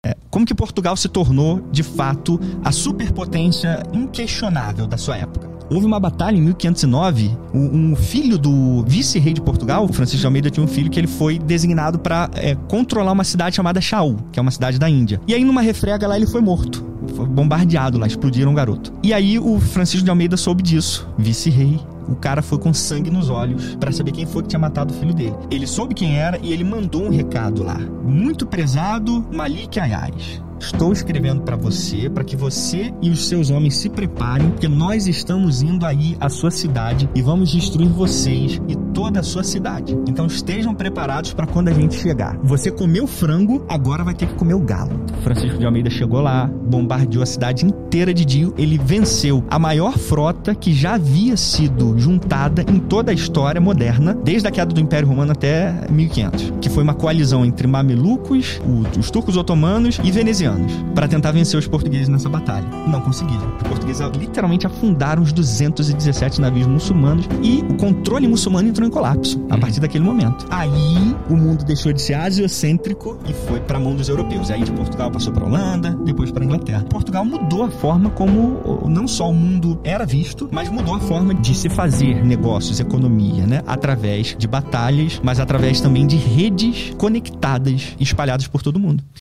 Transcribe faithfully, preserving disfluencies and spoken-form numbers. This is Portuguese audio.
é, como que Portugal se tornou, de fato, a superpotência inquestionável da sua época. Houve uma batalha em mil quinhentos e nove, um filho do vice-rei de Portugal, Francisco de Almeida, tinha um filho que ele foi designado para é, controlar uma cidade chamada Chaul, que é uma cidade da Índia. E aí, numa refrega lá, ele foi morto. Foi bombardeado lá, explodiram o garoto. E aí, o Francisco de Almeida soube disso, vice-rei. O cara foi com sangue nos olhos pra saber quem foi que tinha matado o filho dele. Ele soube quem era e ele mandou um recado lá. Muito prezado Malik Ayares. Estou escrevendo para você, para que você e os seus homens se preparem, porque nós estamos indo aí à sua cidade e vamos destruir vocês e toda a sua cidade. Então estejam preparados para quando a gente chegar. Você comeu frango, agora vai ter que comer o galo. Francisco de Almeida chegou lá, bombardeou a cidade inteira de dia. Ele venceu a maior frota que já havia sido juntada em toda a história moderna, desde a queda do Império Romano até mil e quinhentos, que foi uma coalizão entre mamelucos, os turcos otomanos e venezianos, para tentar vencer os portugueses nessa batalha. Não conseguiram. Os portugueses literalmente afundaram os duzentos e dezessete navios muçulmanos e o controle muçulmano entrou em colapso a partir daquele momento. Aí o mundo deixou de ser asiocêntrico e foi para a mão dos europeus. Aí de Portugal passou para a Holanda, depois para a Inglaterra. Portugal mudou a forma como não só o mundo era visto, mas mudou a forma de se fazer negócios, economia, né? Através de batalhas, mas através também de redes conectadas, espalhadas por todo mundo.